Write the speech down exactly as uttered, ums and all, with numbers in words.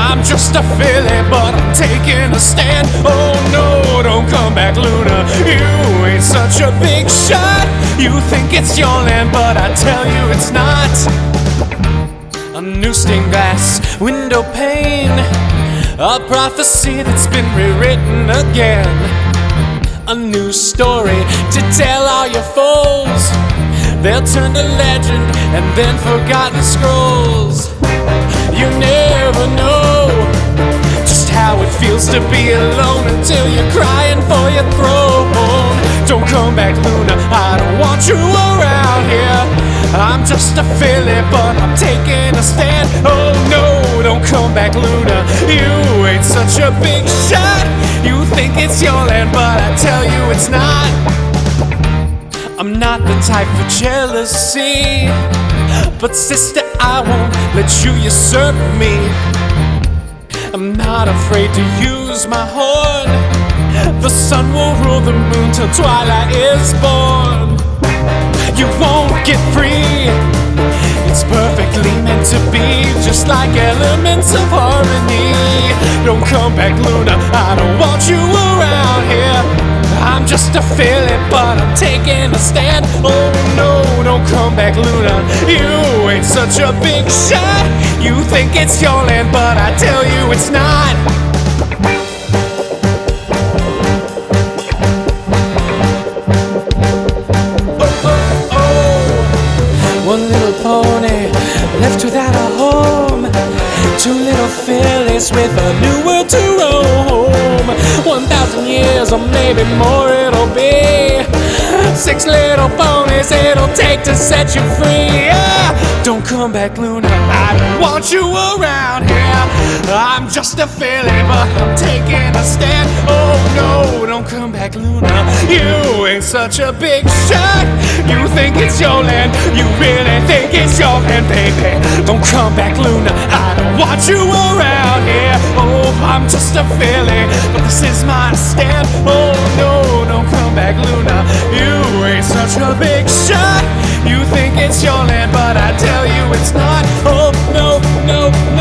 I'm just a filly, but I'm taking a stand. Oh no, don't come back, Luna. You ain't such a big shot. You think it's your land, but I tell you it's not. A new stained glass window pane, a prophecy that's been rewritten again. A new story to tell all your foes. They'll turn to legend and then forgotten scrolls. You never know just how it feels to be alone until you're crying for your throne. Don't come back, Luna, I don't want you around here. I'm just a filly, but I'm taking a stand. Oh no, don't come back, Luna. You ain't such a big shot. You think it's your land, but I tell you it's not. I'm not the type for jealousy, but sister, I won't let you usurp me. I'm not afraid to use my horn. The sun will rule the moon till twilight is born. You won't get free. It's perfectly meant to be, just like elements of harmony. Don't come back, Luna, I don't want you around here. I'm just a filly, but I'm taking a stand. Oh no, don't come back, Luna. You ain't such a big shot. You think it's your land, but I tell you it's not. One little pony left without a home. Two little fillies with a new world to roam. One thousand years or maybe more it'll be. Six little ponies it'll take to set you free. Yeah. Don't come back, Luna, I don't want you around here. I'm just a filly, but I'm taking a stand. Oh no, don't come back, Luna. You ain't such a big shot. You think it's your land, you really think it's your land, baby. Don't come back, Luna, I don't want you around here. Oh, I'm just a filly, but this is my stand. Oh no, don't come back, Luna. You ain't such a big shot. You think it's your land, but I tell you it's not. Oh no, no,